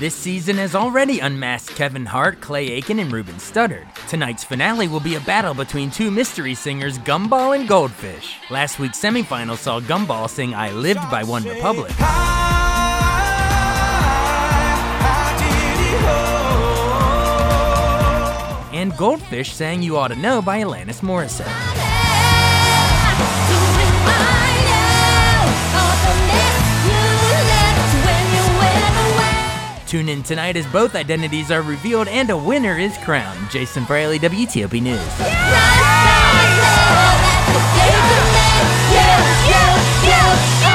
This season has already unmasked Kevin Hart, Clay Aiken, and Ruben Studdard. Tonight's finale will be a battle between two mystery singers, Gumball and Goldfish. Last week's semifinal saw Gumball sing I Lived by One Republic. And Goldfish sang You Ought to Know by Alanis Morissette. Tune in tonight as both identities are revealed and a winner is crowned. Jason Fraley, WTOP News. Yeah.